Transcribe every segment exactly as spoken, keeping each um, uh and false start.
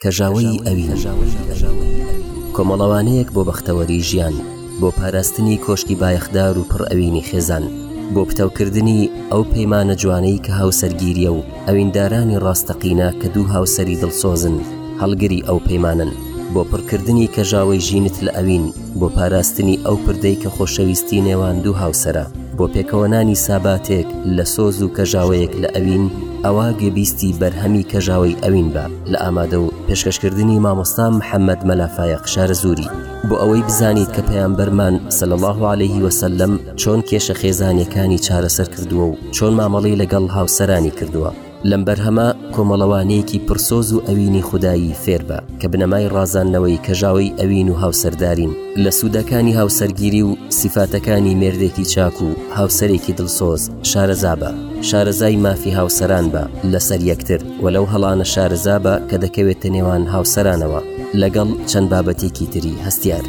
کەژاوەی ئەوین کۆمەڵەوانەیەک بۆ بەختەوەری ژیان، بۆ پاراستنی کۆشکی بایەخدار و پڕ ئەوینی خێزان، بۆ پتەوکردنی ئەو پەیمانە جوانەی کە هاوسەرگیریە و ئەویندارانی ڕاستەقینە کە دوو هاوسەری دڵسۆزن هەڵگری ئەو پەیمانن، بۆ پڕکردنی کەژاوەی ژینت لە ئەوین، بۆ پاراستنی ئەو پردەی کە خۆشەویستی نێوان دوو هاوسەرە، بۆ پێکەوەنانی ساباتێک لە سۆز و کەژاوەیەک لە ئەوین، ئەوە گوێبیستی بەرهەمی کەژاوەی ئەوین بە لە ئامادە و پێشکەشکردنی مامۆستا محەممەد مەلافایەق شارەزووری، بۆ ئەوەی بزانیت کە پەیامبەرمان صلی الله عليه وسلم چۆن کێشە خێزانیەکانی چارەسەر کردووە و چۆن مامەڵەی لەگەڵ هاوسەرانی کردووە. لەم بەرهەمە کۆمەڵەوانەیەکی پرسۆز و ئەوینی خودایی فێر بە کە بنەمای ڕازاندنەوەی کەژاوەی ئەوین و هاوسەردارین لە سوودەکانی هاوسەرگیری و سیفاتەکانی مێردێکی چاک و هاوسەرێکی دڵسۆز شارەزا بە، شارەزای مافی هاوسەران بە لەسەر یەکتر و لەو هەڵانە شارەزا بە کە دەکەوێتە نێوان هاوسەرانەوە لەگەڵ چەند بابەتێکی تری هەستیار.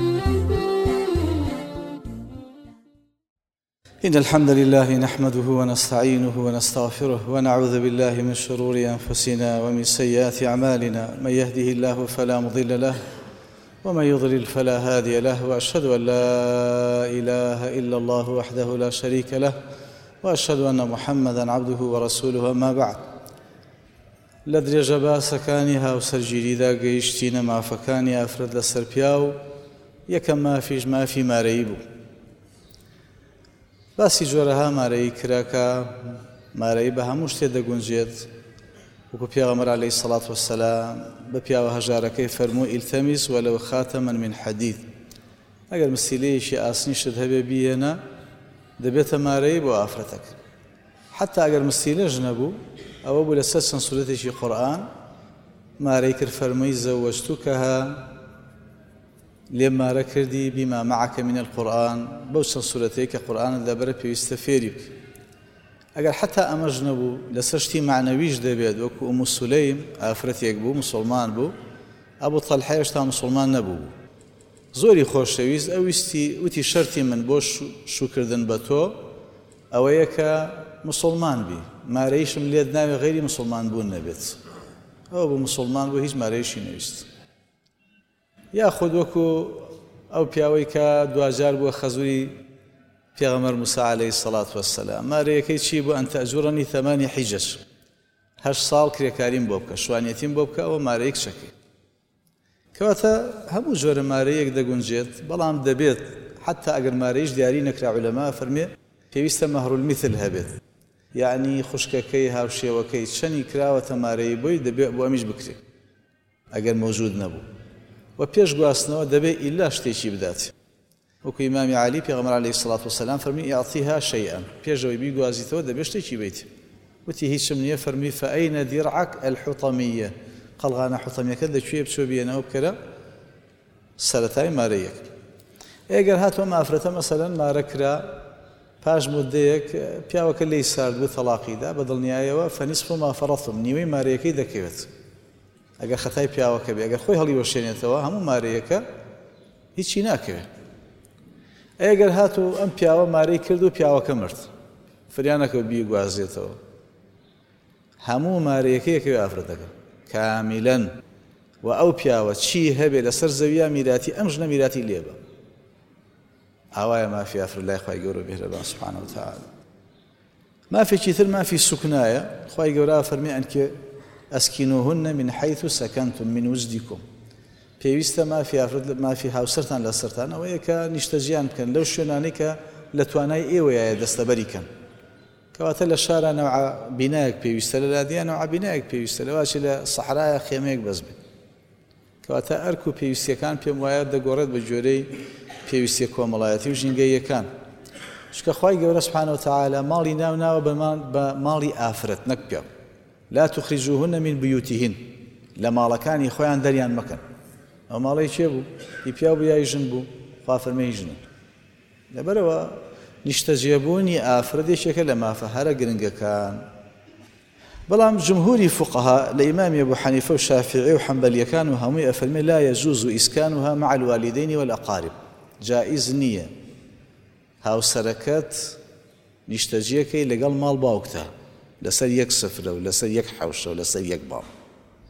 إن الحمد لله نحمده ونستعينه ونستغفره ونعوذ بالله من شرور أنفسنا ومن سيئات أعمالنا، من يهده الله فلا مضل له ومن يضلل فلا هادي له، وأشهد أن لا إله إلا الله وحده لا شريك له، وأشهد أن محمدا عبده ورسوله. أما بعد، لدرجة باسكاني هاوسەرگیری دا گەیشتینە مافەکانی ئافرەت لەسەر پیا و یەکەم مافیش مافی مارەیی بوو. باسی جۆرەها مارەیی کراکە مارەیی بە هەموو شتێ دەگونجێت، وەکو پێغەمبەر عەلەیهی سەڵات وەسەلام بە پیاوە هەژارەکەی فەرموو ئیلتەمیس وەلەو خاتەمەن من حەدید، ئەگەر مسیلەیەکی ئاسنیشت هەبێ بیهێنە دەبێتە مارەیی بۆ ئافرەتەکە، حتا ئەگەر مسیلەش نەبوو ئەوە بوو لەسەر چەند سورەتێکی قورئان مارەی کرد، فەرمووی زەوەجتوکەها، لێم مارە کردی بیما معەکە من القورئان، بەو چەند سورەتەیە کە قورئانت لەبەرە پێویستە فێری بکە. ئەگەر حتا ئەمەش نەبوو لەسەر شتی معنەویش دەبێت، وەکو ئومو سولەیم ئافرەتێک بوو مسڵمان بوو، ئەبوو تەلحە هێشتا مسڵمان نەبوو، زۆری خۆشەویست، ئەویستی وتی شەرتی من بۆ شوکردن بە تۆ ئەوەیە کە مسڵمان بی، مارەیشم لێت ناوێ غەیری مسڵمان بوون نەبێت. ئەوە بوو مسڵمان بوو، هیچ مارەیشی نەویست. یاخود وەکو ئەو پیاوەی کە دوجار بووە خەزوری پێغەمبەر موسا عەلەیهی سەڵات وەسەلام، مارەیەکەی چی بوو؟ ئەن تەئجورەنی ثەمانیە حیجەج، هەشت ساڵ کرێکاریم بۆ بکە، شوانێتیم بۆ بکە، ئەوە مارەیەک شەکەی. کەواتە هەموو جۆرە مارەیەک دەگونجێت، بەڵام دەبێت حتا ئەگەر مارەیش دیاری نەکرا عولەما فەرمێ پێویستە مەهڕولمیثل هەبێت، یعنی خوشکەکەی هاوشێوەکەی چەنی کراوەتە مارەیی بۆی دەبێت بۆ ئەمیش بکرێت ئەگەر مەوجود نەبوو، و پێش گواستنەوە دەبێت ئیلا شتێکی بدات، وەکو ئیمامی عەلی پێغەمبەر عەلەیهی سەڵات وەسەلام فەرمی ئیعطیها شەیئەن، پێشەوەی بیگوازیتەوە دەبێت شتێکی بیت. وتی هیچم نییە، فەرمی فەئەینە دیڕعەک الحوتەمیە، قەڵغانە حوتەمیەکەت لەکوێ بچۆ بێنەوە بکەرە سەرەتای مارەیەک. ئەگەر هاتووە ئافرەتە مەسەلەن مارە کرا، پاش مودەیەک پیاوەکە لێی سارد بوو تەلاقیدا، بە دڵنیایەوە فەنیسف ما فەرەتم، نیوەی مارەیەکەی دەکەوێت. ئەگەر خەتای پیاوەکە بێ، ئەگەر خۆی هەڵی وەشێنێتەوە هەموو مارەیەکە هیچی ناکەوێت. ئەگەر هاتوو ئەم پیاوە مارەی کرد و پیاوەکە مرد، فریانەکەوت بیگوازێتەوە، هەموو مارەیەکەی یەکەوێ ئافرەتەکە کامیلەن، و ئەو پیاوە چی هەبێ لەسەر زەویە میراتی ئەم ژنە میراتی لێبە. ئاوایە مافی ئافرەت لای خوای گەورە بێهرەبان سوبحانە وتەعالا. مافێکی تر مافی سوکنایە، خوای گەورە فەرمی ئەنکە ئەسکینوهن من حیث سەکەنتم من وجدیکم، پێویستە مافی ئافرەت مافی هاوسەرتان لەسەرتان ئەوەیە کە نیشتەجیان بکەن لەو شوێنانەی کە لە توانای ئێوەیە دەستەبەری کەن. کەواتە لە شارە نەوع بینایەک پێویستە، لە لادیە نەوع بینایەک پێویستە، لەواشی لە سەحرایە خێمەیەک بەس بێت. کەواتە ئەرک و پێویستیەکان پێم وایە دەگۆڕێت بە جۆرەی پێویستیە کۆمەڵایەتی و ژینگەییەکان، چکە خوای گەورە سوبحانە وتەعالا ماڵی ناو ناوە بە ماڵی ئافرەت نەک پیاو. لا تخرجوهن من بيوتهن، لە ماڵەکانی خۆیان دەریان مەکەن. ئەو ماڵی چێ بوو؟ هی پیا بوو یای ژن بوو؟ خوا فەرمێی ژنن. لەبەرەوە نیشتەجێبوونی ئافرەتێکێکە لە مافە هەرە گرنگەکان. بەڵام جمهوری فقها لە ئیمامی ئەبوو حەنیفە و شافعی و حەنبەلیەکان و هەمووی ئەفەرمێ لا يجوز إسكانها مع الوالدين والأقارب، جائز نییە هاوسەرەکەت نیشتەجیەکەی لەگەڵ ماڵ باوکتە لەسەر یەک سفرە و لەسەر یەک حەوشە و لەسەر یەک باڵ.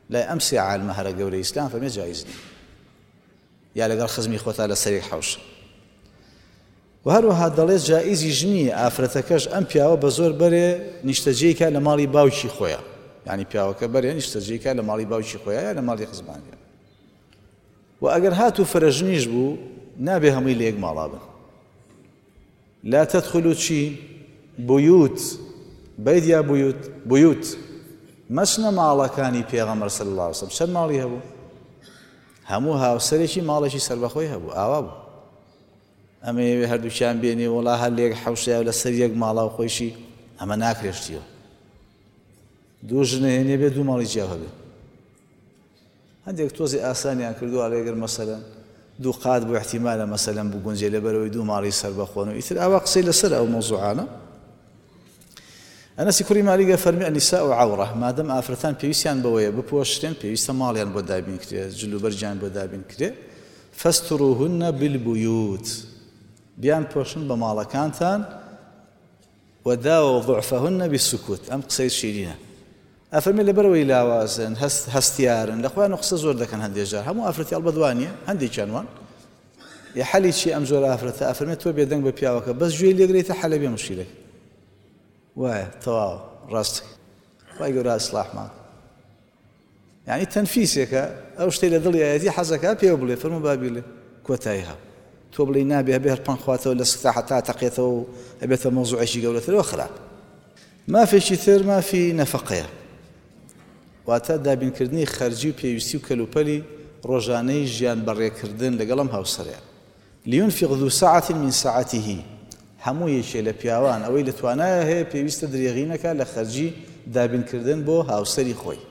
لای ئەم سێ عالمە هەرە گەورەی ئیسلام فەرمێ جایز نییە یا لەگەڵ خزمی خۆتا لە سەرێک حەوش و هەروەها دەڵێت جائیزیش نییە ئافرەتەکەش ئەم پیاوە بە زۆر بەرێ نیشتەجێیکە لە ماڵی باوکی خۆیە یعنی پیاوەکە بەرێ نیشتەجێیکە لە ماڵی باوکی خۆیە یا لە ماڵی خزمانیە و ئەگەر هاتوو فرەژنیش بوو نابێ هەمووی لە یەک ماڵا بن لا تدخلوا چی بيوت بيت يا بيوت بيوت مەچنە ماڵەکانی پێغەمبەر صلی الله علیه وسلم چەند ماڵی هەبوو هەموو هاوسەرێکی ماڵێکی سەربەخۆی هەبوو ئاوا بوو ئەمە ئێوێ هەردووکیان بێنێ وەڵا هەر لە یەک حەوشەیە لە سەر یەک ماڵا و خۆیشی ئەمە ناکرێشتیەوە دوو ژنە هێنێ بێ دوو ماڵی جیاو هەبێ هەندێک تۆزی ئاسانیان کردووە ئەگەر مەسەلەن دوو قات بۆ احتیمالە مەسەلەن بوو گونجێ لەبەرەوەی دوو ماڵی سەربەخۆن و ئیتر ئاوا قسەی لەسەر ئەو مەوزوعانە ئەنەسی کوڕی مالیکە فەرمی ئەنیساء عەورە مادەم ئافرەتان پێویستیان بەوەیە بپۆشرێن پێویستە ماڵیان بۆ دابین کرێ جلوبەرجیان بۆ دابین کرێ فەستروهن بالبیوت بیان پۆشن بە ماڵەکانتان وداووا ضعفهن بالسكوت ئەم قسەی شیرینە ئەفەرمێ لەبەرەوەی لاوازن هەستیارن لەخوایان قسە زۆر دەکەن هەندێک جار هەموو ئافرەتی هەڵبەدوانیە هەندێکیان وان یە حەلی چی ئەم زۆر ئافرەتە ئەفەرمێ تۆ بێدەنگ بە پیاوەکە بەس گوێی لێگرێتە حەلە بێ مشکلەی وایە تەواو ڕاستە وای گەورە ئیسلاحمان یعنی تەنفیسێکە ئەو شتەی لە دڵی ئەیەتی حەزەکە پێوە بڵێ فەرموو با بیڵێ کۆتایی هەو تۆ بڵێ نابێ هەبێ هەرپان خواتەوە لە سکتا حتا تەقێتەوە و هەبێتە مەوزوعێکی گەورەترەوە خراپ مافێکی تر مافی نەفەقەیە واتە دابینکردنی خەرجی و پێویستی و کەلوپەلی ڕۆژانەی ژیان بەڕێکردن لەگەڵم هاوسەرەیە لیونفق ذو سعة من سعته هەموو یەکێ لە پیاوان ئەوەی لە توانایە هەیە پێویستە درێغی نەکات لە خەرجی دابینکردن بۆ هاوسەری خۆی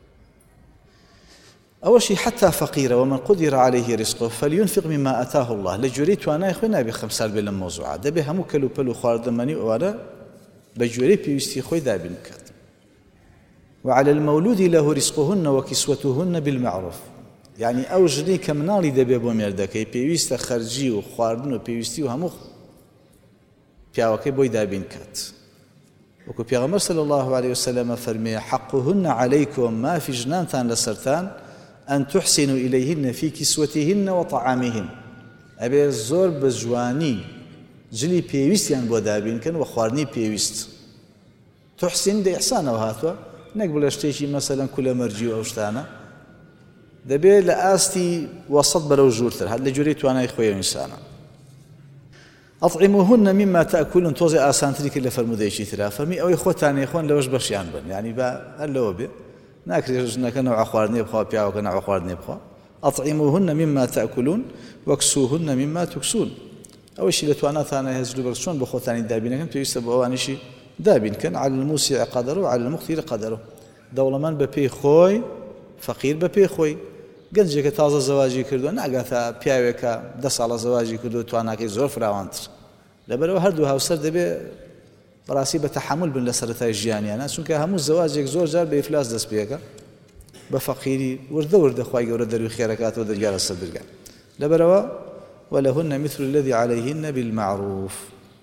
ئەوەشی حتا فەقیرە ومن قدر عليه رزقه فلينفق مما آتاه الله لە گوێرەی توانای خۆی نابێ خەمسال بێ لەم مەوزوعە دەبێ هەموو کەلوپەل و خواردەمەنی ئەوانە بە گوێرەی پێویستی خۆی دابین بکات وعلى المولود له رزقهن وكسوتهن بالمعروف يعني ئەو ژنەی کە مناڵی دەبێ بۆ مێردەکەی پێویستە خەرجی و خواردن و پێویستی و هەموو پیاوەکەی بۆی دابین کات وەکو پێغەمبەر صلی الله عليه وسلم فەرمێ حقهن عليكم مافی ژنانتان لەسەرتان أن تحسنوا إليهن في كسوتهن وطعامهن أبي زور بجواني جلي بيويستيان بو دابين كان وخوارني بيويست تحسن دي إحسانه وهاتوا نقبل اشتيشي مثلا كل مرجي وأوشتانا دەبێت لە ئاستی وەسەط بەرەو ژوورتر هەر لە جوورەی توانای خۆی ئینسانە ئەطعیموهن مما تأکلون تۆزێ ئاسانتری کرد لە فەرمودەیەکی ترا فەرمی ئەوەی خۆتان خۆن لەوەش بەشیان بن یعنی بە هەر لەوە بێ ناکرێت ژنەکە نەوع خواردنێ بخوا پیاوەکە نەوع خواردنێ بخوا ئەطعیموهن مما تأکلون وەکسوهن مما تکسون ئەوەشی لە تواناتانە هەز لەبەر چۆن بە خۆتانی دابینەکەن پێویستە بە ئەوانیشی دابینکەن على الموسع قدره وعلى المقتر قدره دەوڵەمەند بە پێی خۆی فەقیر بە پێی خۆی گەنجێکە تازە زەواجی کردووە ناگاتە پیاوێکە دە ساڵە زەواجی کردو تواناکەی زۆر فراوانتر لەبەرەوە هەردوو هاوسەر دەبێ بەڕاستی بە تەحمل بن لە سەرەتای ژیانیانە چونکە هەموو زەواجێک زۆر جار بە ئیفلاس دەست پێەکە بە فەقیری وردە وردە خوای گەورە دەروی خێرەکاتەوە دەرگا لەسەر دەرگا لەبەرەوە ولهن مثل الذي عليهن بالمعروف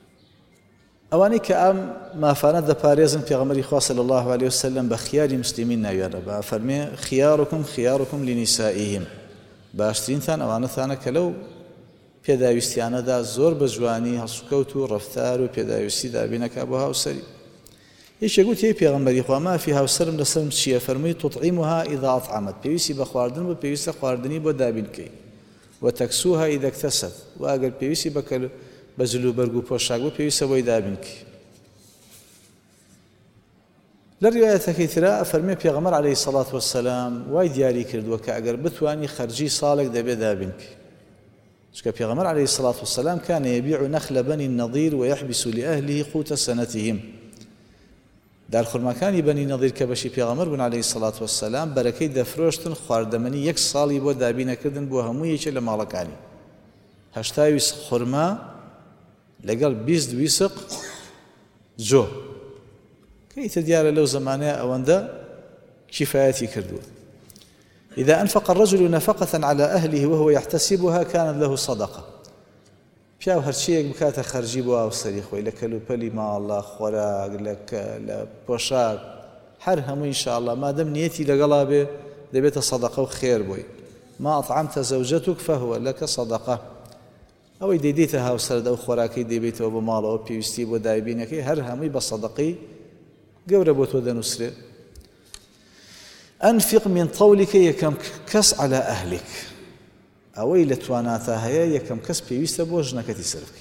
ئەوانەی کە ئەم مافانە دەپارێزن پێغەمبەری خوا صلی الله عليه وسلم بە خیاری مسلمین ناویانە بە فەرمێ خیارکم خیارکم لنسائهم باشترینتان ئەوانەتانە کە لەو پێداویستیانەدا زۆر بە جوانی هەڵسوکەوت و ڕەفتار و پێداویستی دابینەکە بۆ هاوسەری یەکێک گوتی پێغەمبەری خوا مافی هاوسەرم لەسەرم چییە فەرمووی تطعیمها إذا أطعمت پێویستی بە خواردن بۆ پێویستە خواردنی بۆ دابینکەی وتەکسوها إذا اكتسبت و ئەگەر پێویستی بە بەجلو بەرگ و پۆشاک بۆ پێویستە بۆی دابینکەی لە ڕیوایەتەکەی ترا فەرمێ پێغەمبەر عەلەیهی سەڵات وەسەلام وای دیاری کردووە کە ئەگەر بتوانی خەرجی ساڵێک دەبێ دابینکەی چونکە پێغەمبەر عەلەیهی سەڵات وەسەلام كان يبيع نخل بني النضير ويحبس لأهله قوت سنتهم دارخورمەکانی بەنی نەضیر کە بەشی پێغەمبەر بوون عەلەیهی سەڵات وەسەلام بەرەکەی دەفرۆشتن خواردەمەنی یەک ساڵی بۆ دابینەکردن بۆ هەموو یەکێک لە ماڵەکانی هەشتا ویسق خورما لەگەڵ بیست ویسق جۆ كيف ديار لو زمانه أو عنده كفايتي كردو إذا أنفق الرجل نفقة على أهله وهو يحتسبها كانت له صدقة پیاو هەرچیەک بکاتە خەرجی بۆ هاوسەری خۆی لە کەلوپەلی ماڵە خۆراک لە پۆشاک هەر هەموو ئینشاءالله مادەم نیەتی لەگەڵا بێ دەبێتە سەدەقە و خێر بووی. ما ئەطعەمتە زەوجەتک فەهوە لەکە سەدەقە. ئەوەی دەیدێتە هاوسەرت ئەو خۆراکەی دەبێتەوە بۆ ماڵەوە پێویستی بۆ دایبینەکەی هەر هەمووی بە سەدەقەی گەورە بۆ تۆ دەنووسرێت. أنفق من طولك يكم كس على أهلك أوي لتواناتا هيا يكم كس بيويست بوجنك تسرفك.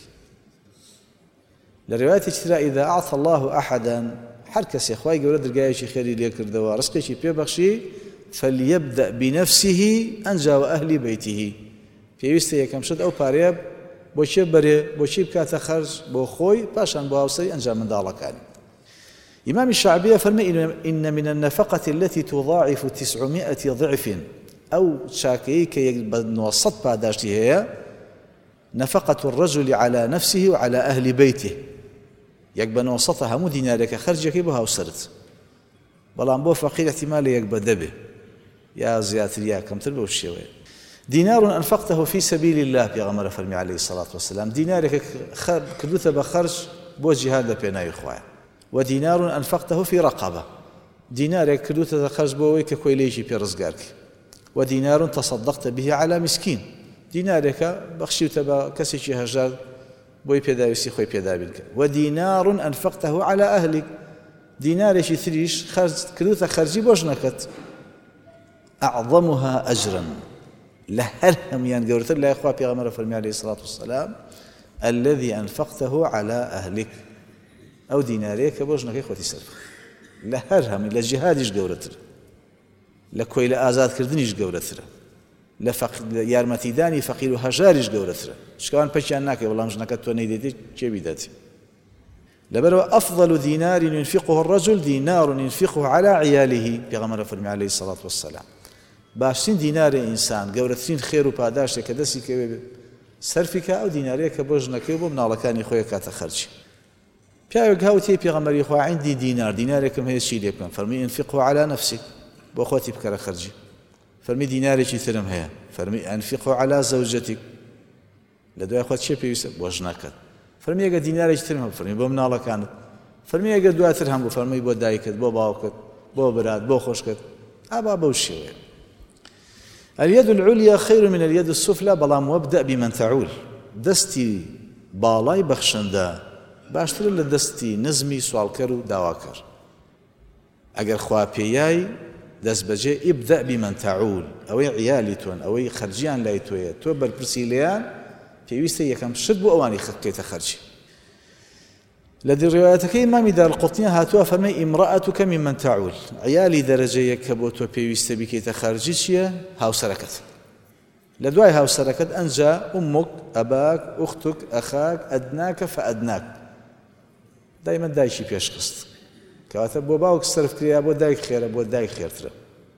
لرواية اشتراء إذا أعطى الله أحدا حركس يا أخوي قولد القايشي خيري ليكر دوا رزقي شي بيبخشي فليبدأ بنفسه أنجا وأهل بيته بيويست يكم شد أو باريب بوشي بري بوشي بكاتا خرج بو خوي باشان بو هاوسري أنجا من دالكاني. إمام الشعبية فرمي إن من النفقة التي تضاعف تسعمائة ضعف أو شاكيك نوسط بعداشتي هي نفقة الرجل على نفسه وعلى أهل بيته يقبل نوسطها مو دينارك خرجك بها وسرت بلان بو فقير احتمال يقبل دبه يا زياتر يا كم تربو الشيوية. دينار أنفقته في سبيل الله بيغمر فرمي عليه الصلاة والسلام دينارك كدوث بخرج بو جهاد بينا إخوان. ودينار أنفقته في رقبة دينارك كدوث خرج بو ككويليجي في رزقارك. ودينار تصدقت به على مسكين دينارك بخشيت بكسيشي هجار بوي بيداوسي خوي بيدابينك. ودينار أنفقته على أهلك دينارك ثريش خرج كدوث خرجي بوجنكت أعظمها أجرا لهرهم ين قولت الله يا إخوة بيغمر فرمي عليه الصلاة والسلام الذي أنفقته على أهلك أو ديناريك بوجنك إخوتي سرف لهرهم لجهادش قولت لكويل آزاد كردنيش قولت يارمتي داني فقير وهجارش قولت شكوان بشيان ناكي والله مش نكتو نيديتي كي بيداتي لبرو أفضل دينار ينفقه الرجل دينار ينفقه على عياله بيغمر فرمي عليه الصلاة والسلام باشتين دينار إنسان قولتين خير وباداش كدسي كي سرفك أو ديناريك بوجنك يبو من الله كان يخويك كاتخرج پیاوێک هاوتی پێغەمبەری خوا عندي دينار دينارێکم هەیە چی لێ بکەم فەرمی انفقه على نفسك بۆ خۆتی بکەرە خەرجی فەرمی دینارێکی ترم هەیە فەرمی انفقه على زوجتك لە دوای خۆت چێ پێویستە بۆ ژنەکەت فەرمی ئەگە دینارێکی ترم هەبوو فەرمی بۆ مناڵەکانت فەرمی ئەگە دواتر هەم بوو فەرمی بۆ دایکت بۆ باوکت بۆ برات بۆ خۆشکت ئابا بەو شێوەیە. اليد العليا خير من اليد السفلى بەڵام وابدأ بمن تعول دەستی باڵای بەخشندە باشتر لە دەستی نزمی سوالکەر و داواکەر. ئەگەر خوا پێیای دەست بەجێ ئیبدە بیمەن تەعول ئەوەی عیالی تۆن ئەوەی خەرجیان لای تۆیە تۆ بەرپرسی لێیان پێویستە یەکەم شت بۆ ئەوانی خەکەیتە خەرجی. لە ڕیوایەتەکەی ئیمامی دارقوطنی هاتووە فەرمێ ئیمڕەئەتوکە میمەن تەعول عیالی دەرەجەیەک کە بۆ تۆ پێویستە بیکەیتە خەرجی چییە؟ هاوسەرەکەت. لە دوای هاوسەرەکەت ئەنجا ئومک ئەباک ئوختک ئەخاک ئەدناکە فەئەدناک دایما دایشی پێشخست کەواتە بۆ باوک سەرفکریا بۆ دایک خێرە بۆ دایک خێرترە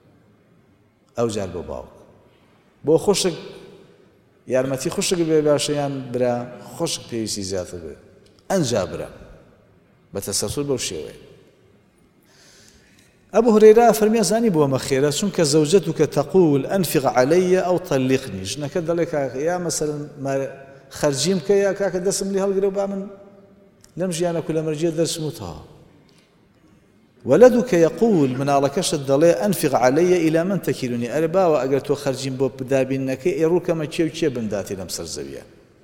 ئەو جار بۆ باوک بۆ خۆشک یارمەتی خۆشک بێ باشەیان برا خۆشک پێویستی زیاتر بێ ئەنجا برا بە تەسەسوور بەو شێوەیە. ئەبوو هورەیرە فەرمی ئەزانی بۆ ئەمە خێرە چونکە زەوجەتوکە تەقول ئەنفق عەلەیە ئەو طەللیقنی ژنەکە دەڵێ کاکە یا مەسەلەن خەرجیم بکە یا کاکە دەستم لێ هەڵگرە و با من لم جيانا كل مرجية درس متها. ولدك يقول من على كشت الضلية أنفق علي إلى من تكيلني أربا وأقرت وخرجين بوب دابينك يروك ما تشيو تشيو بنداتي لمسر زبيا.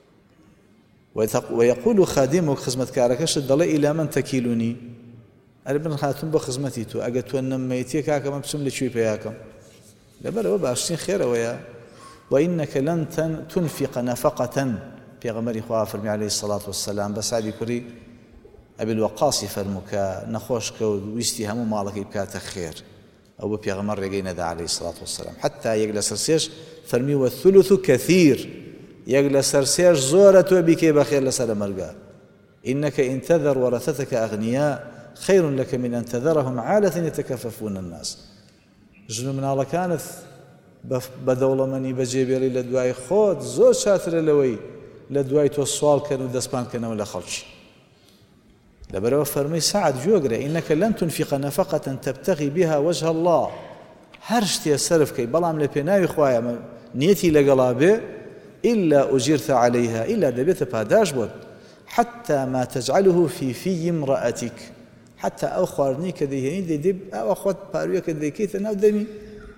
ويقول خادمك خزمة كاركش الضلية إلى من تكيلني أربا خاتم بخزمتي تو أقرت ونميتي كاكا ما بسم لشوي بياكم لبلا وبعشرين خير ويا وإنك لن تنفق نفقة في غمر خواه فرمي عليه الصلاة والسلام بس عادي كري أبي الوقاص فرمك نخوشك ويستي همو مالك يبكات خير أو بي غمر رجينا ذا عليه الصلاة والسلام حتى يجلس السيش فرمي والثلث كثير يجلس السيش زورة وبك بخير لسلام مرقا إنك إن تذر ورثتك أغنياء خير لك من أن تذرهم عالة يتكففون الناس جنو من الله كانت بدولة مني بجيبيري لدواي خود زور شاتر لوي لدواي تو السؤال كانوا دسبان كانوا ولا خلش لبروا فرمي سعد جوجرا إنك لن تنفق نفقة تبتغي بها وجه الله هرشتي السرف كي بلام لبناوي خوايا نيتي لقلابه إلا أجرت عليها إلا دبيت بهداش بود حتى ما تجعله في في امرأتك حتى أو خوارني كذي دي دب أو أخوات باروية كذي كيت أنا ودمي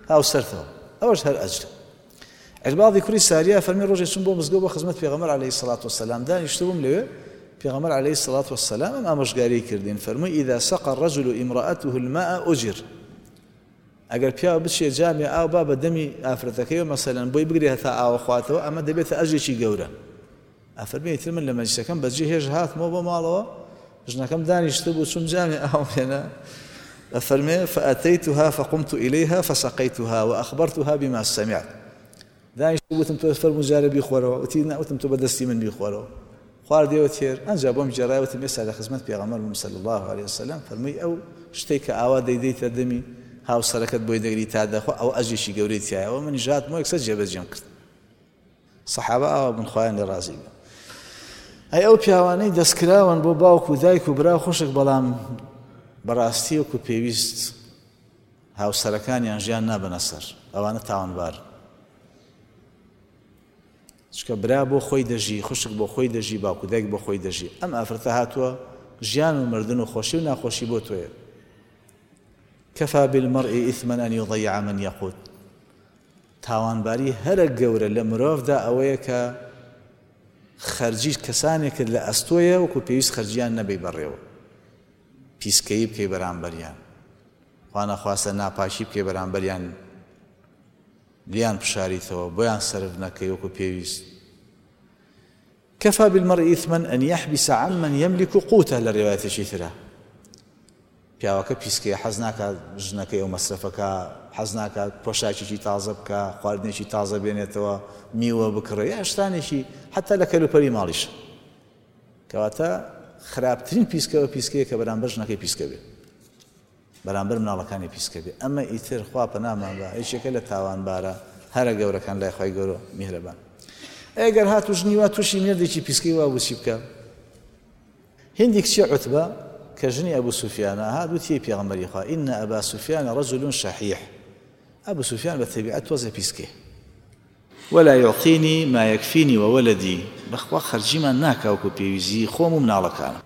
هاو سەرتەوە ئەوەش هەر ئەجرە. عرباضی کوڕی ساریە فەرمی ڕۆژێک چوون بۆ مزگەوت بۆ خزمەت پێغەمبەر عەلەیهی سەڵات وەسەلام دانیشتبووم لەوێ پێغەمبەر عەلەیهی سەڵات وەسەلام ئەم ئامۆژگاریی کردین فەرمووی ئیذا سەقى الرەجل ئیمرأته الماء ئوجر ئەگەر پیاوە بچێ جامی ئاو با بە دەمی ئافرەتەکەیەوە مەسەلەن بۆی بگرێ هەتا ئاوە خواتەوە ئەمە دەبێتە ئەژێکی گەورە. ئەفەرمێ تر من لە مەجلیسەکەم بەجێ هێژ هاتمەوە بۆ ماڵەوە ژنەکەم دانیشتە بوو چوون جامی ئاو هێنا ئەفەرمێ فأتيتها فقمت إليها فسقيتها وأخبرتها بما سمعت دانیشتە وتم تۆ فەرموو جارە بیخۆرەوە وتی نەوتم تۆ بەدەستی من بیخۆرەوە خواردەوە تێر ئەنجا بۆم جێڕایوتم ئێستا لە خزمەت پێغەمبەر صلی الله عليه وسلم فەرمووی ئەو شتێک کە ئاوا دەیدەیتە دەمی هاوسەرەکەت بۆی دەگری تا دەخوا ئەو ئەژێکی گەورەی تایەوە منی ژاتمەوە یەکسەر جێبەجێم کرد. سەحابە ئاوا بن خوایان لێ ڕازی بن. ئەی ئەو پیاوانەی دەستکراون بۆ باوک و دایک و برا خۆشک بەڵام بەڕاستی وەکو پێویست هاوسەرەکانیان ژیان نابنە سەر ئەوانە تاوانبار چکە برا بۆ خۆی دەژی خوشک بۆ خۆی دەژی باوک و دایک بۆ خۆی دەژی ئەم ئافرەتە هاتووە ژیان و مردن و خۆشی و ناخۆشی بۆ تۆیە. كفى بالمرء إثما أن يضيع من يقود تاوانباری هەرە گەورە لە مرۆڤدا ئەوەیە کە خەرجی کەسانێک لە ئەستۆیە وەکو پێویست خەرجیان نەبێ بەڕێوە پیسکەیی بکەی بەرامبەریان خوا نەخواستە ناپاشی بکەی بەرامبەریان لیان پشاریتەوە بۆیان سەرف نەکەی وەکو پێویست. كفى بالمرء إثما أن يحبس عمن يملك قوته لە ڕێوایەتێکی ترە پیاوەکە پیسکەیە حەز ناکات ژنەکەی ئەو مەسرەفەکە حەز ناکات پۆشاکێکی تازە بکە خواردنێکی تازە بێنێتەوە میوە بکڕێ یا شتانێکی حتا لە کەلوپەری ماڵیش کەواتە خراپترین پیسکەوە پیسکەیە کە بەرامبەر ژنەکەی پیسکە بێت بەرامبەر مناڵەکانی پیسکە بێت ئەمە ئیتر خوا پەنامان بە هیچێکە لە تاوانبارە هەرە گەورەکان لای خوای گەورە میهرەبان. ئەگەر هات و ژنیوا تووشی مێردێکی پیسکەی وا بچی بکە هێندی کچی عوتبە کە ژنی ئەبوو سوفیانە هات وتی پێغەمبەری خوا ئین ئەبا سوفیان رەجل شەحیح ئەبوو سوفیان بە تەبیعەت تۆزە پیسکێ ولا يعطيني ما يكفيني وولدي بەخوا خەرجیمان ناکا وەکو پێویستی خۆم و مناڵەکانم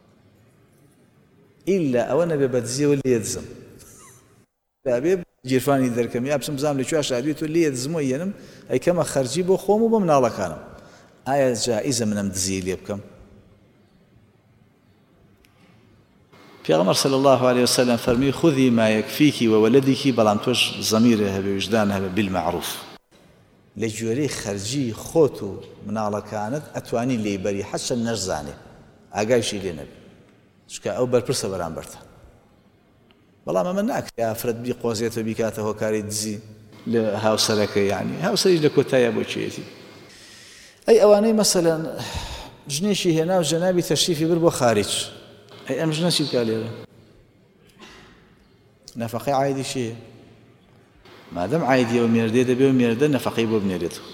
ئیلا ئەوە نەبێ بەدزیەوە لێ دزم دابێ گیرفانی دەرکەم یا بچم بزانم لە کوێ شادوێت و لێ دزمەوە یەنم ئەیکەمە خەرجی بۆ خۆم و بۆ مناڵەکانم ئایا جائیزە منم دزی لێ بکەم؟ پیغمبر صلی الله علیه وسلم فرمی خذی ما یکفیکی و ولدیکی بەڵام تۆش زەمیرە هەبێ وجدان هەبێ بالمعروف لە گوێرەی خەرجی خۆت و مناڵەکانت ئەتوانی لێبەری حەچە نەشزانێ ئاگایشی لێ نەبێ چکە ئەو بەرپرسە بەرامبەرتە بەڵام ئەمە ناکرێ ئافرەت بیقۆزێتەوە بیکاتە هۆکاری دزی لە هاوسەرەکە یعنی هاوسەریش لە کۆتایە بۆ چێتی ئەی ئەوانەی مەسەلەن ژنێکی هێنا و جەنابی تەشریفی بر بۆ خارج ئەی ئەم ژنە چی بکا لێرە نەفەقەی عایدی شیە مادەم عایدیەوە مێردێ دەبێ و مێردە نەفەقەی بۆ بنێرێتەوە.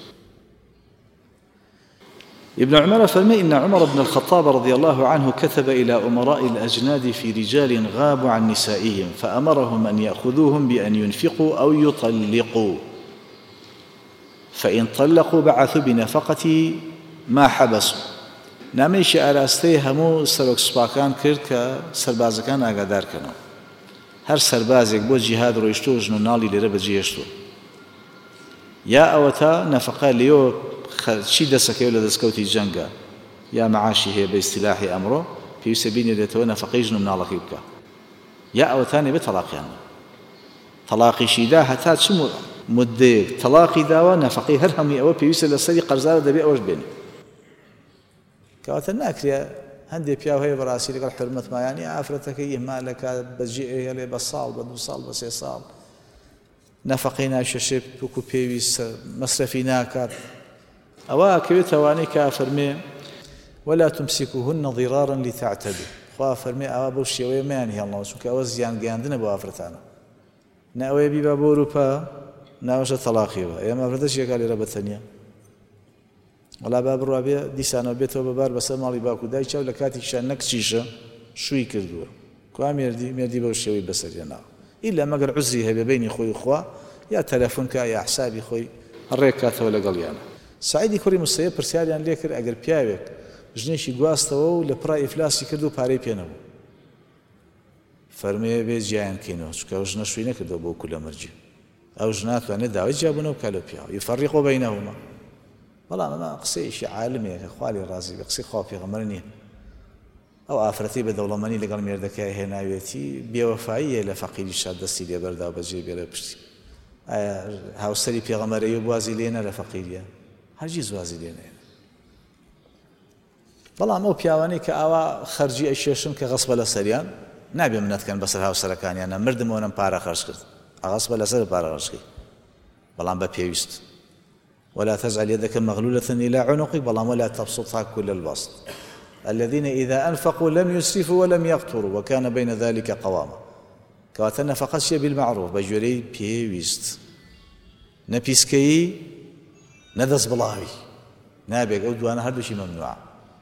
ابن عمر فرمي إن عمر بن الخطاب رضي الله عنه كتب إلى أمراء الأجناد في رجال غابوا عن نسائهم فأمرهم أن يأخذوهم بأن ينفقوا أو يطلقوا فإن طلقوا بعثوا بنفقة ما حبسوا نامەیەکی ئاراستەی هەموو سەرۆک سوپاکان کرد کە سەربازەکان ئاگادارکەنەوە هەر سەربازێک بۆ جیهاد ڕۆیشتۆ ژن و ناڵی لێرە بەجێهێشتووە یا ئەوە تا نەفەقە لێەوە چی دەسەکەوێت لە دەستکەوتی جەنگە یا مەعاشی هەیە بە ئیستیلاحی ئەمڕۆ پێویستە بینێرێتەوە نەفەقەی ژن و مناڵەکەی بکە یا ئەوەتانێ بێت تەلاقیان تەلاقیشیدا هەتا چ مدەیەک تەلاقی داوە نەفەقەی هەر هەمووی ئەوە پێویستە لەسەری قەرزارە دەبێت ئەوەش بێنێ کەواتە ناکرێ هەندێک پیاو هەیە بەڕاستی لەگەڵ حرمەتمایانی ئافرەتەکەی ئیهمالەکە بەجێ هێڵێ بە ساڵ بە دوو ساڵ بە سێ ساڵ نەفەقەی ناشێشێ وەکو پێویست مەسرەفی ناکات ئەوە کەوێت توانەی کە فەرمێ ولا تمسكوهن ضرارا لتعتدوا خوا فەرمێ ئەوە بەو شێوەیە مەیان هێڵنەوە چونکە ئەوە زیان گەیاندنە بۆ ئافرەتانە نە ئەوەیە بیبا بۆ ئەوروپا ناوەشە تەلاقیەوە ئێمە ئافرەتەشێکا لێرە بەتەنیا وڵا با بڕوا بێ دیسانەوە بێتەوە بەبار بەسەر ماڵی باوک و دایک و لە کاتێکیشان نەکچیشە شووی کردووە کوا مێردی مێردی بەو شێوەی بەسەرێناوە ئیلا مەگەر عوزری هەبێ بەینی خۆی خوا یا تەلەفۆن کە یا حسابی خۆی ڕێک کاتەوە لەگەڵیانە. سعیدی کوڕی موسەیب پرسیاریان لێ کرد ئەگەر پیاوێک ژنێکی گواستەوە و لە پڕای ئیفلاسی کرد و پارەی پێنەبوو فەرمێ بێ جیایان کەینەوە چونکە ئەو ژنە شووی نەکردەوە بۆ کولە مەرجی ئەو ژناتوانێت داوای جیابوونەوە بکات لەو پیاوە یفەڕیق بەینەهما. بەڵام ئەمە قسەیشی عالمێکە خوا لێ ڕازی بێ، قسەی خوا پێغەمبەر نییە. ئەو ئافرەتی بە دەوڵەمەندی لەگەڵ مێردەکەی هێناوێتی بێوەفاییە لە فەقیری شاد دەستی لێبەردا و بەجێ بێ لە پشتی. ئایا هاوسەری پێغەمبەر ئەیوب وازی لێنە لە فەقیریە؟ هەرگیز وازی لێ نەهێنا. بەڵام ئەو پیاوانەی کە ئاوا خەرجی ئەیشێشن کە غەسبە لە سەریان نابێ منەتکەن بەسەر هاوسەرەکانیانە، مردمەوە نەم پارە خەرج کرد، غەسبە لەسەر پارە خەرج کرد، بەڵام بە پێویست. ولا تجعل يدك مغلولة إلى عنقك بلام ولا تبسطها كل البسط الذين إذا أنفقوا لم يسرفوا ولم يقتروا وكان بين ذلك قواما. كواتنا فقط شيء بالمعروف بجوري بيويست نبيسكي ندز بلاوي نابيك أو دوانا هردو شي ممنوع.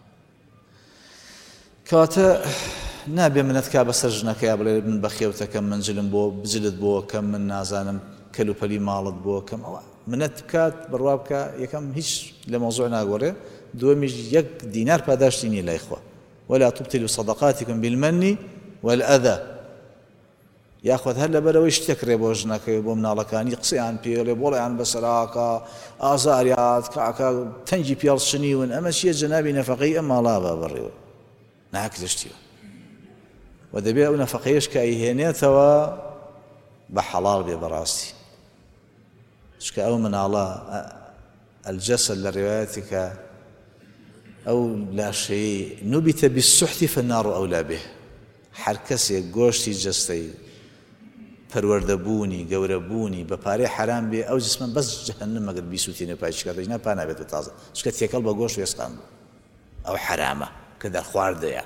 كواتا نابي منتك بسرجنك يا بلا من بخيوتا كم من جلم بو بجلد بو كم من نازانم كلو بلي مالد بو كم منت بكات بروابك يكم هيش لموضوعنا غوري دوميج يك دينار باداشتيني لا إخوة ولا تبطلوا صدقاتكم بالمن والأذى. ياخذ هلا برويش تكري بوجنك بومنالكان يقصي عن بيري بولا عن بسراكا آزاريات كاكا تنجي بيال شنيون أما شيء جنابي نفقي أما لا بابريو ناكلشتيو ودبي أو نفقيش كأيهنيتوا بحلال ببراستي شك أو من الله الجسد لروايتك أو لا شيء نبت بالسحت فالنار أولى به. حركسي قوشتي جستي پروردبوني قوربوني بپاري حرام بي أو جسما بس جهنم مقر بيسوتيني بايش كاتا جنا بانا بيتو تازا شك تيكال بقوش ويسقان أو حرامة كذا خوارديا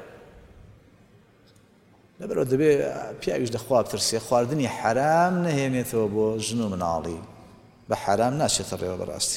لبرو دبي بيعيش دخواب ترسي خواردني حرام نهينيتو بو جنو من عالي بحرام ناشط الرياض براستي.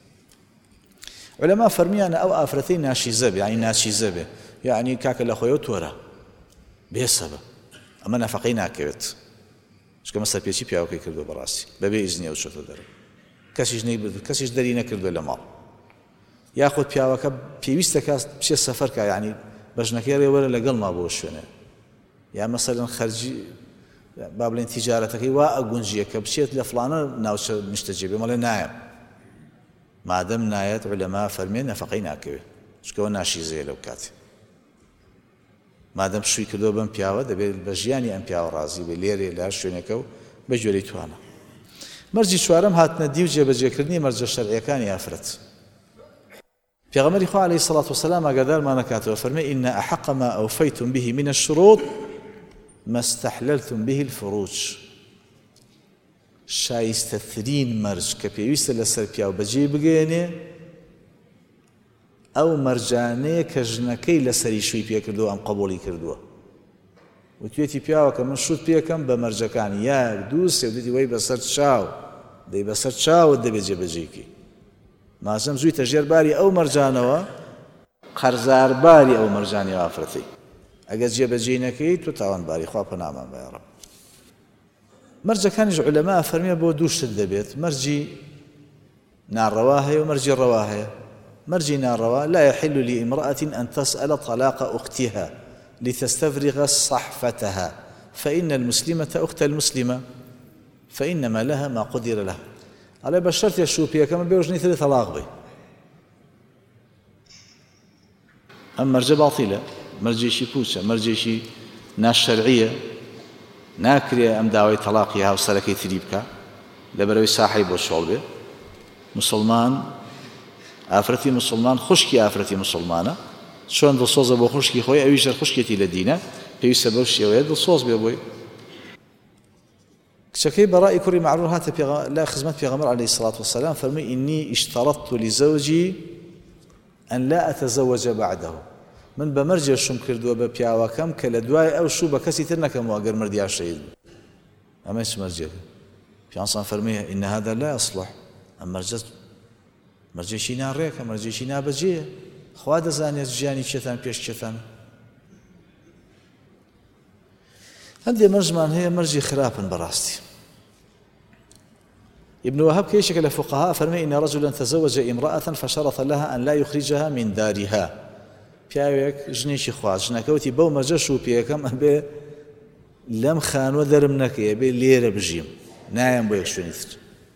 علماء فرميان أو آفرتين ناشيزة يعني ناشيزة يعني كاك الأخوة تورا بهالسبب أما نفقينا كبت مش كمسا بيشي بياوكي كردو براسي ببي إذني أو شوتو دارو كاسيش نيبدو كاسيش دارينا كردو لمال ياخد بياوكا بيويستا بشي السفر كا يعني بجنكيري ولا لقل ما بوشونه يعني مثلا خرجي بابلين تجارتك واقونجيك بشيت لفلانه ناوش مشتجب مال نايم ما دام نايت علماء فرمين نفقينا كبه شكو ناشي زي لو كاتي ما دام شوي كدو بن بياوه دبي بجياني ام بياو رازي بليري لا شونكو بجوري توانا. مرجي شوارم هاتنا ديو جبجي كردني مرجي الشرعي كان يافرت في غمر إخوة عليه الصلاة والسلام قدر ما نكاته فرمي إن أحق ما أوفيتم به من الشروط ما استحللتم به الفروج. شايستثرين مرج كبيويست لسر بياو بجي بغيني أو مرجاني كجنكي لسري شوي بيا كردو أم قبولي كردو وتويتي بياو كمن شوت بيا كم بمرجكان يا دوس يوديتي وي بسر شاو دي بسر شاو دي بجي بجيكي ما زم زوي تجير باري أو مرجانوا قرزار باري أو مرجاني وافرتي ئەگەر جێبەجێ تو تاوان باری خوا پەنامان بە یا ڕەب. مەرجەکانیش عولەما فەرمیە بۆ دوو شت دەبێت مەرجی ناڕەوا هەیە و مەرجی ڕەوا هەیە. مەرجی ناڕەوا لا يحل لامرأة أن تسأل طلاق أختها لتستفرغ صحفتها فإن المسلمة أخت المسلمة فإنما لها ما قدر لها. على بشرط يشوفيها كما بيوجني ثلاث طلاق بي. أما مرجە باطلة مرجێکی پوچە مرجێکی ناشەرعیە ناکرێ ئەم داوای تەلاقی هاوسەرەکەی تری بکە لەبەرەوەی ساحەی بۆ شۆڵ بێ. مسلمان ئافرەتی مسلمان خوشکی ئافرەتی مسلمانە چۆن دڵسۆزە بۆ خوشکی خۆی ئەویش خوشکێتی لە دینە پێویستە بەو شێوەیە دڵسۆز بێ بۆی. کچەکەی بەڕای کوڕی معروور هاتە لا خزمەت پێغەمبەر عەلەیهی سەڵات وەسەلام فەرمووی ئینی اشترطت لزوجي أن لا أتزوج بعده. من بمرجع شوم كردوا ببيعوا كم كلا دواي أو شو بكسي ترنا كم وأجر مردي عشرين. أما إيش مرجع؟ في عنصر فرمية إن هذا لا يصلح. أما مرجع مرجع شيء ناريك مرجع شيء نابجيه. خواد زاني جاني شتان بيش شتان. عندي مرجمان هي مرجع خراب براستي. ابن وهب كيشك الفقهاء فرمي إن رجلا تزوج امرأة فشرط لها أن لا يخرجها من دارها. پیاوێک ژنێکی خواست ژنەکەوتی بەو مەرجە شوو پێەکەم ئەبێ لەم خانوە دەرم نەکەی ئەبێ لێرە بژیم نایەن بۆ یەک شوێنی تر.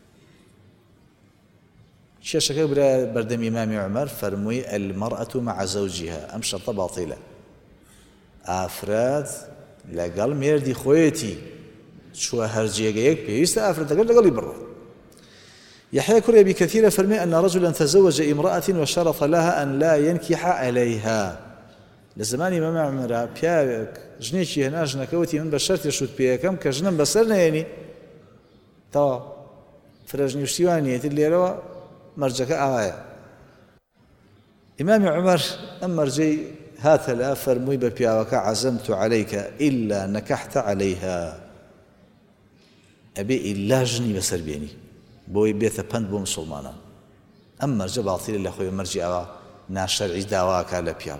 کێشەکە برا بەردەمی ئیمامی عومەر فەرمووی المەرأەة مع زەوجها، ئەم شەرتە باتیلە. ئافرەت لەگەڵ مێردی خۆیەتی چووە هەر جێگەیەک پێویستە ئافرەتەکە لەگەڵی بڕۆ. يحيى كري أبي كثير فرمي أن رجلا تزوج امرأة وشرط لها أن لا ينكح عليها. لزمانی إمام عمر پیاوێک ژنێکی هێنا ژنەکەوتی من بە شەرتی شوت پێیەکەم کە ژنم بەسەر نەهێنی تەواو فرەژنی شتیوانیەتی لێرەوە مەرجەکە ئاوایە. ئیمامی عومەر ئەم مەرجەی هاتە لە فەرمووی بە پیاوەکە عەزەمت عەلەیکە ئیلا نەکەحتە عەلەیها، ئەبێ ئیلا ژنی بەسەر بێنی بۆی بێتە پەند بۆ مسڵمانان. ئەم مەرجە باڵتیرە لە خۆی مەرجی ئەوە ناشەرعی داواکە لە پیاو.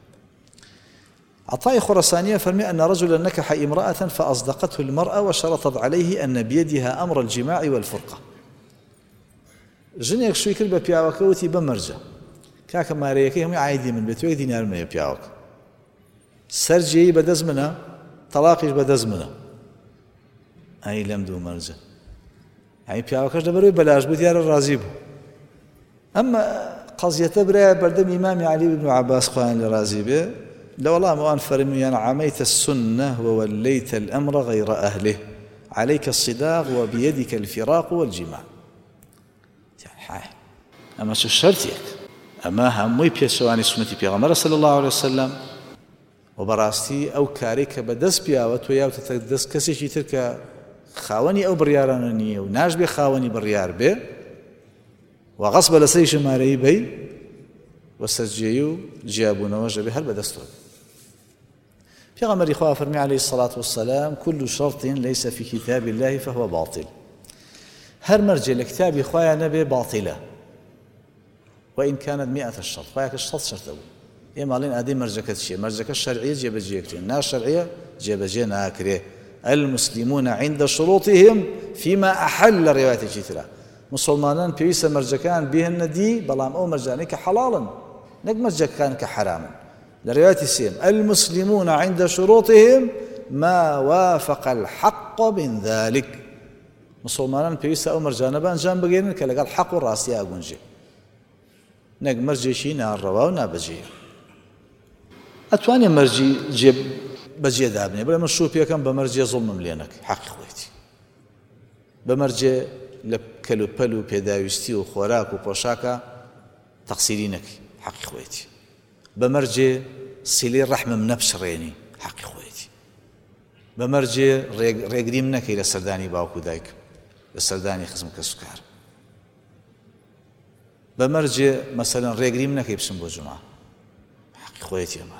عطاء خراسانية فرمي أن رجلا نكح امرأة فأصدقته المرأة وشرطت عليه أن بيدها أمر الجماع والفرقة. ژنێک شووی کرد بە پیاوەکەوتی بەمەرجە کاکە مارەیەکەی هەمووی عایدی من بێت، وەک دینار منە پیاوەکە، سەرجێی بەدەست منە، تەلاقیش بەدەست منە. ئەی لەم دوو مەرجە ئەی پیاوەکەش لەبەرەوەی بەلاش بوو دیارە ڕازی بوو. ئەمە قەزیەتە برایە بەردەمی ئیمامی عەلی بن عەباس خوایان لە ڕازی بێ لە وەڵامەوان فەرموویان عەمەیتە السنة ووليت الأمر غير أهله عليك الصداق وبيدك الفراق والجماع. ئەمە چ شەرتێک، ئەمە هەمووی پێچەوانی سنەتی پێغەمبەرە صلی الله عليه وسلم. و بەڕاستی ئەو کارێک کە بەدەست پیاوە تۆ یاوتە دەست کەسێکی تر کە خاوەنی ئەو بڕیارانە نییە و ناشبێ خاوەنی بڕیار بێ و غەصب بە لەسەری ژمارەی بەی و سەرجێی و جیابوونەوەش دەبێ هەر بەدەستەوە. پێغەمبەری خوا فەرمی عليه الصلاة والسلام كل شرط ليس في كتاب الله فهو باطل. هەر مەرجێ لە کتابی خوایە نەبێ باطلە وإن كانت مئة الشرط، خوایەکە سەد شەرتە بوو. ئێمەڵێن ئادەی مەرجەکە چییە؟ مەرجەکە شەرعیە جێبەجێکرێن، ناشەرعیە جێبەجێ ناکرێ. المسلمون عند شروطهم فيما أحل لە ڕێواتێکی ترە. مسلمانان پێویستە مەرجەکان بێنە دی، بەڵام ئەو مەرجانەی کە حەڵاڵن نەک مەرجەکان کە حرامن. لە ڕێواتی سێم المسلمون عند شروطهم ما وافق الحق من ذلك. مسلمانان پێویستە ئەو مەرجانە بەنجام بگێنن کە لەگەڵ حەق و ڕاستی ئاگونجێ، نەک مەرجێکی ناڕەوا و نابەجێ. ئەتوانێ مەرجی جێ بەجێ دابنێ بڵێ من شوو پێکەم بە مەرجێ زوڵمم لێ نەکەی، حەقی خۆیەتی. بە مەرجێ لە کەلوپەل و پێداویستی و خۆراک و پۆشاکە تەقسیری نەکەی، حەقی خۆیەتی. بە مەرجێ سیلەی ڕەحمم نەپشڕێنی، حەقی خۆیەتی. بە مەرجێ ڕێگریم نەکەی لە سەردانی باوکو و دایکم، لە سەردانی خزم کە سوکار. بە مەرجێ مەسەلەن ڕێگریم نەکەی بچم بۆ جومعە، حەقی خۆیەتی ئەمە.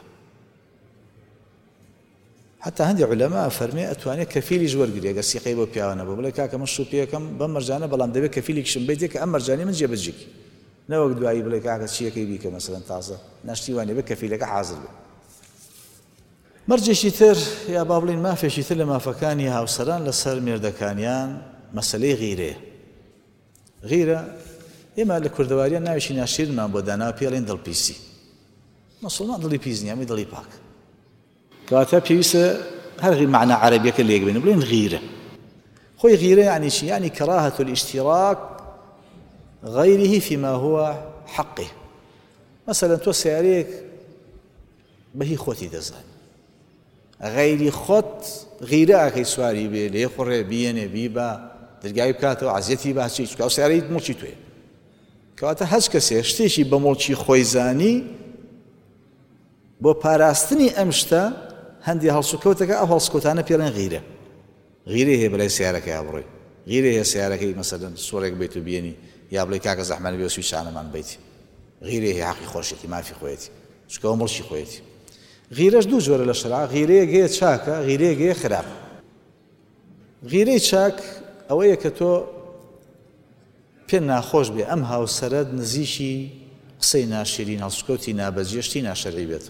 حتى هەندێک عولەما فەرمێ ئەتوانێت کەفیلیش وەرگری ئەگەر سیقەی بۆ پیاوە نەبوو، بڵێ کاکە من شوو پێیەکەم بەم مەرجانە، بەڵام دەبێت کەفیلێکشم بێتێ کە ئەم مەرجانەی من جێبەجێکی، نەوەک دوایی بڵێ کاکە چیەکەی بیکە مەسەلەن تازە ناشتیوانێ بێت کەفیلەکە حازر بێت. مەرجێکی تر یا با بڵێن مافێکی تر لە مافەکانی هاوسەران لەسەر مێردەکانیان مەسەلەی غیرەیە. غیرە ئێمە لە کوردەواریان ناوێکی ناشیرمان بۆ داناوە پێڵێن دڵپیسی. مسڵمان دڵی پیس نییە، ئەمەی دڵی پاک. کەواتە پێویستە هەر معنى عربية اللي يقبلين بلين غيرة. خوي غيرة يعني شيء يعني كراهة الاشتراك غيره فيما هو حقه. مثلا توسع عليك بهي خوتي دزان غيري خوت غيرة كي سواري بي لي خور بينه بيبا تلقاي بكاتو عزيتي با شيء كاو سعري مولشي توي كواتا هەچ کەسێ شتێکی بە مڵکی خۆی زانی بۆ پاراستنی ئەم شتە هەندی هەڵسوکەوتەکە ئەو هەڵسکەوتانە پێڵێن غیرە. غیرە هەیە بەلای سیارەکە یا بڕۆی، غیرە هەیە سیارەکەی مەسەلەن سوورێک بێت و بێنی یا بڵێ کاکە زەحمەت بێ و سویچانەمان بیتی. غیرە هەیە حەقی خۆشێتی مافی خۆیەتی چکە ئەو مڵکی خۆیەتی. غیرەش دوو جۆرە لە شەرع، غیرەیەک هەیە چاکە، غیرەیەک هەیە خراپ. غیرەی چاک ئەوەیە کە تۆ پێ ناخۆش بێ ئەم هاوسەرەت نزیشی قسەی ناشرین هەڵسوکەوتی نابەجێشتی ناشەرعی بێت.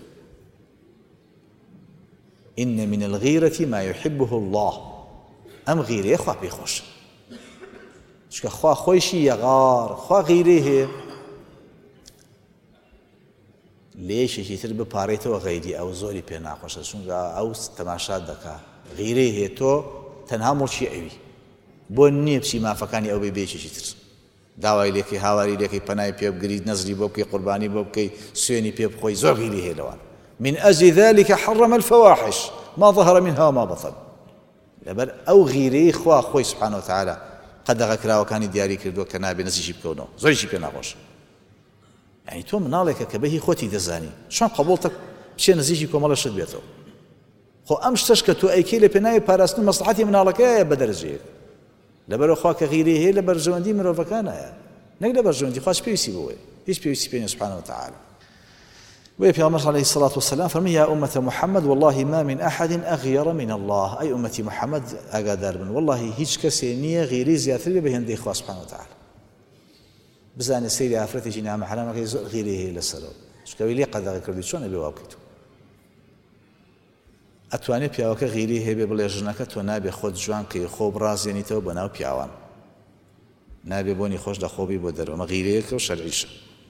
إن من الغيرة ما يحبه الله. أم غيرة خوا بيخوش شكا خوا خويشي يغار خوا غيره ليش يشي تربي باريته وغيري أو زوري بينا خوش شنو أو تماشات دكا غيره تو تنها مرشي أوي بۆ نییە بچی مافەکانی ئەو بێ بێکێکی تر داوای لێکەی هاواری لێکەی پەنای پێ بگریت نەزری بۆ بکەی قوربانی بۆ بکەی سوێنی پێ بخۆی زۆر غیری هەیە لەوان من أجل ذلك حرم الفواحش ما ظهر منها وما بطن لەبەر ئەو غیرەی خوا خۆی سبحانه وتعالى قەدەغە کراوەکانی دیاری کردووە کە نابێ نزیکی بکەونەوە زۆریشی پێ ناخۆشە یعنی تۆ مناڵێکە کە بەهی خۆتی دەزانی شان قبوڵتە بچێ نزیکی کۆمەڵە شت بێتەوە خۆ ئەم شتەش کە تۆ ئەیکەی لە پێناوی پاراستن مەسلحەتی مناڵەکەیە بە دەرەجەیەک لەبەرەوە خوا کە غیرەی هەیە لە بەرژەوەندی مرۆڤەکانایە نەک لە بەرژەوەندی خواش پێویستی بۆیە هیچ پێویستی پێ نیە سبحانه وتعالى ويا پیغمبر عليه الصلاة والسلام فرمي يا أمة محمد والله ما من أحد أغير من الله أي أمتي محمد أقادر من والله هيج كسينية غيري زيادة بهن دي خواص سبحانه وتعالى بزاني سيري عفرتي جينا مع حرام غيري هي لسرو شكوي لي قد ذكر شلون ابي واقيتو اتواني پیاوەکە غیری هەیە بڵێ ژنەکە تۆ نابێ خۆت جوان کەی خۆ بڕازێنیتەوە بەناو پیاوان نابێ بۆنی خۆش دەخۆبی بۆ دەرەوە مە غیرەیەکە و شەرعیشە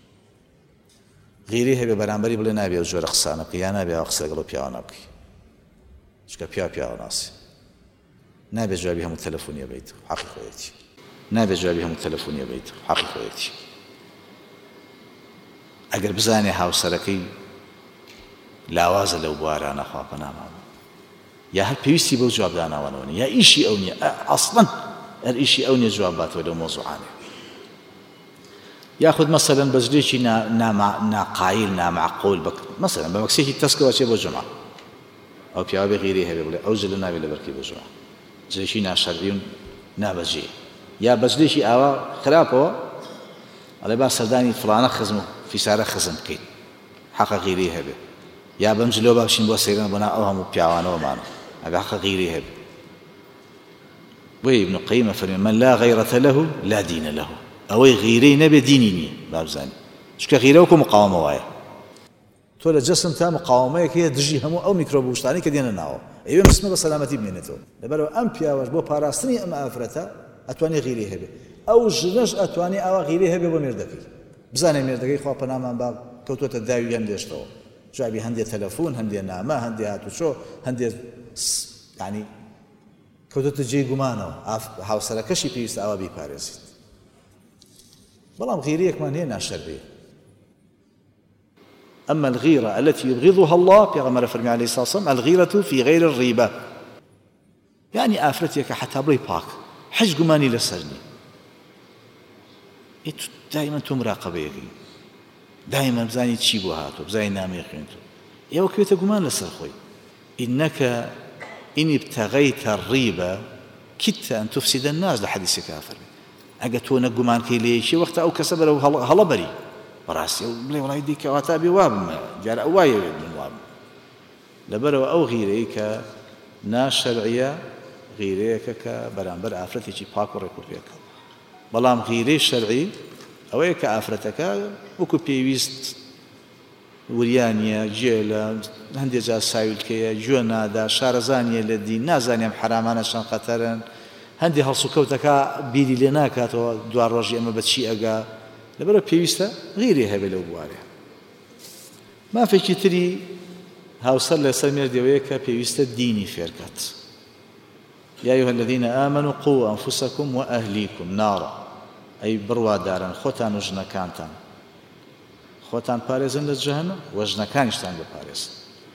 غیری هەیە بەرامبەری بڵێ نابێ جۆرە قسانە بکەی یا نابێ ئەو قسە لەگەڵ پیاوانە بکەی چکە پیا پیاوە ناسی نابێ جوابی هەموو تەلەفۆنیە بیت حەقی خۆیەتی نابێ جوابی هەموو تەلەفۆنیە بیت حەقی خۆیەتی ئەگەر بزانێ هاوسەرەکەی لاوازە لەو بوارانە خوا پەنامان یا هەر پێویستی بەو جوابداناوانەوە یا ئیشی ئەو نییە ئەسڵەن هەر ئیشی ئەو نییە جواب باتەوە لەو مۆزوعانێ یاخود مەسەلەن بەجلێکی ناقایل نامعقول مەسەلەن بە مەکسێکی تەسکەوە چێ بۆ جومع ئەو پیاوە بێ غیرەی هەبێ بڵێ ئەو جلە نابێت لەبەرکەی بۆ جومع جلێکی ناشەرعی و نابەجێ یا بەجلێکی ئاوا خراپەوە ئەڵێ با سەردانی فڵانە خزم و فیسارە خزم بکەیت حەقە غیرەی هەبێ یا بەم جلۆ باشین بۆ سەیران بۆ ناو ئەو هەموو پیاوانەوەمانە ئەگە حەقە غیرەی هەبێ بۆیە ابن قەیمە فەرمێ من لا غەیرەتە لەهو لا دینە لەهو ئەوەی غیرەی نەبێ دینی نییە بابزانێ چکە غیرە وەکو مقاومە وایە تۆ لە جەسم تا مقاومەیەک هەیە دژی هەموو ئەو میکرۆب وشتانەی کە دێنە ناوە ئەوێ مسمە بە سەلامەتی بمێنێتەوە لەبەرەوە ئەم پیاوەش بۆ پاراستنی ئەم ئافرەتە ئەتوانێ غیرەی هەبێ ئەو ژنەش ئەتوانێ ئاوا غیرەی هەبێ بۆ مێردەکەی بزانێ مێردەکەی خوا پەنامان با کەوتۆتە داوی هەندێشتەوە جوابی هەندێک تەلەفۆن هەندێک نامە هەندێک هاتوچۆ هەندێک یعنی کەوتۆتە جێی گومانەوە هاوسەرەکەشی پێویستە ئاوا بیپارێزیت بەڵام غیرەیەکمان هەیە ناشەربێ أما الغيرة التي يبغضها الله پیغمبر فرمی عليه الصلاة والسلام الغيرة في غير الريبة يعني آفرتك حتى بلي باك حج گمانی لسرني دائما تو مراقبه دائما بزاني چی بو هاتو بزاني نامي خوينتو يا كويتا گمان لسر خوي إنك إن ابتغيت الريبة كدت أن تفسد الناس لحديث كافر أجتونا گمان كي ليش وقت أو كسب له هلا بري براسي بلي والله يديك واتابي واب جار أواي من واب لبروا أو غيريك نا شرعية غيريك كبرامبر آفرتي شي باك وركوبيك بلام غيري شرعي أويك آفرتك وكو بيويست وريانيا جيلا هندي جا سايل كيا جونا دا شارزانيا لدي نازانيا حرامانا شان قطرن هندي هەڵسوکەوتەکە بیری لێ ناکاتەوە دوار ڕۆژی ئەمە بەچی ئەگا لەبەرە پێویستە غیری هەبێ لەو بوارێ مافێکی تری هاوسەر لەسەر مێردەوەیە کە پێویستە دینی فێرکات یا أيها الذين آمنوا قوا أنفسكم وأهليكم نارا أي بڕوادارن خۆتان و ژنەکانتان خۆتان پارێزن لە جەهەنەم و ژنەکانیشتان بپارێزن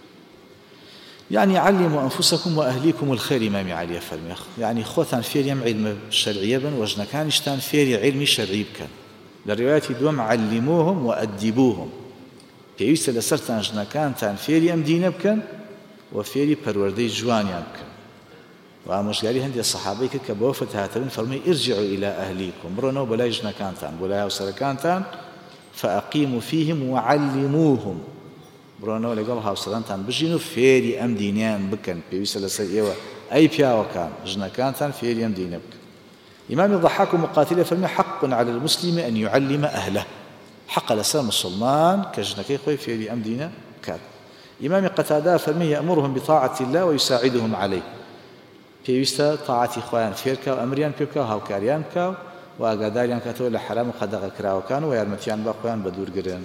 يعني علموا أنفسكم وأهليكم الخير إمام علي فرمي يعني خوتان فيريم علم شرعي بن وجنكانشتان فيري علمي شرعي بكن للروايات دوم علموهم وأدبوهم پێویستە لەسەرتان ژنەکانتان فێری ئەم دینە بکەن و فێری پەروەردەی جوانیان بکەن و ئامۆژگاری هەندێک سەحابەی کرد کە بەوە فتهاتەبن فەرمووی ارجعوا إلى أهليكم بڕۆنەوە بەلای ژنەکانتان بۆ لای هاوسەرەکانتان فأقيموا فيهم وعلموهم بڕۆنەوە لەگەڵ هاوسەرانتان بژین و فێری ئەم دینیان بکەن پێویستە لەسەر ئێوە ئەی پیاوەکان ژنەکانتان فێری ئەم دینە بکەن إمام الضحاك مقاتل فرمي حق على المسلم أن يعلم أهله حق لسان مسلمان كجنكي خوي في أم دينا كاد إمام قتادة فرمي يأمرهم بطاعة الله ويساعدهم عليه بيوستا طاعة إخوان فيركا وأمريان بيبكا وهاوكاريان بكا وأقاداريان كاتوا إلى حرام وقدغ كراو كانوا ويرمتيان باقوان بدور قرن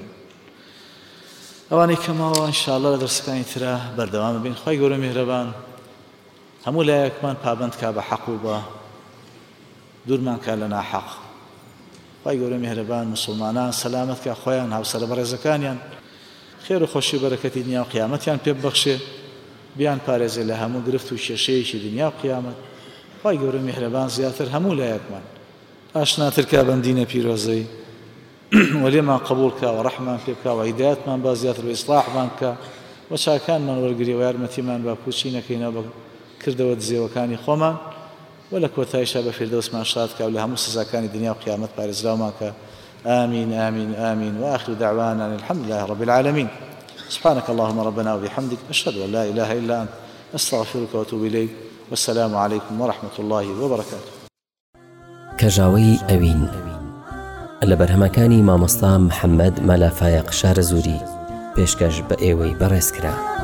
أواني كما إن شاء الله لدرس كان يترى بردوام بين خوي قولوا مهربان همو لا يكمان بابند كابا حقوبا دوورمان کە لە ناحەق. خی گەورە میهرەبان مسلمانان سەلامەت کە خۆیان هاوسەرە بەڕێزەکانیان خێر و خۆشی بەرەکەتی دنیا و قیامەتیان پێ ببەخشێ، بیان پارێزێ لە هەموو گرفت و کێشەیەکی دنیا و قیامەت. خی گەورە میهرەبان زیاتر هەموو لایەکمان ئاشناتر کا بەم دینە پیرۆزەی وەلێمان قبول کە و ڕەحمان پێ بکە و هیدایەتمان با زیاتر بە ئیسلاحمان بکە و چاکانمان وەرگری و یارمەتیمان با پوچی نەکەینەوە بە کردەوە دزێوەکانی خۆمان و لە کۆتاییشا بە فیردەوسمان شاد کە و لە هەموو سزاکانی دنیا و قیامەت پارێزراومان کە. آمين آمين آمين وآخر دعوانا الحمد لله رب العالمين. سبحانك اللهم ربنا وبحمدك أشهد أن لا إله إلا أنت أستغفرك وأتوب إليك والسلام عليكم ورحمة الله وبركاته. کەژاوەی ئەوین لە بەرهەمەکانی مامۆستا محەممەد مەلافایەق شارەزووری پێشکەش بە ئێوەی بەڕێزکرا.